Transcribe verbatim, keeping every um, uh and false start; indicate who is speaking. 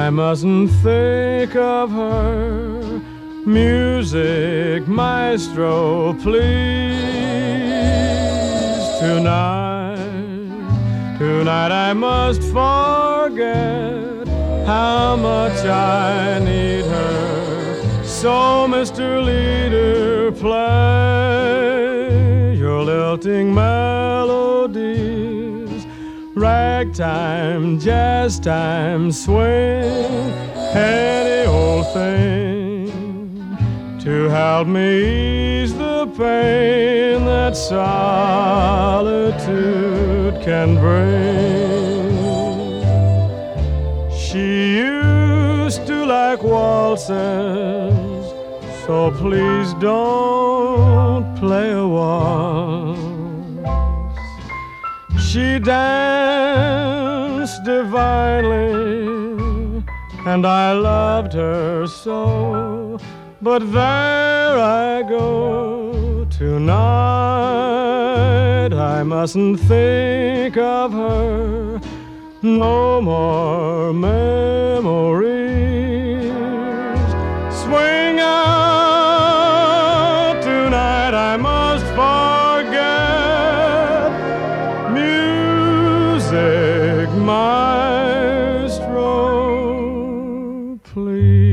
Speaker 1: I mustn't think of her. Music maestro, please. Tonight, tonight I must forget how much I need her. So, Mister Leader, play your lilting melodies. Ragtime, jazz time, swing, any old thing to help me ease the pain that solitude can bring. She used to like waltzes, so please don't play a waltz. She danced divinely, and I loved her so. But there I go tonight. I mustn't think of her. No more memories. Swing out tonight. I must forget. Music maestro, please.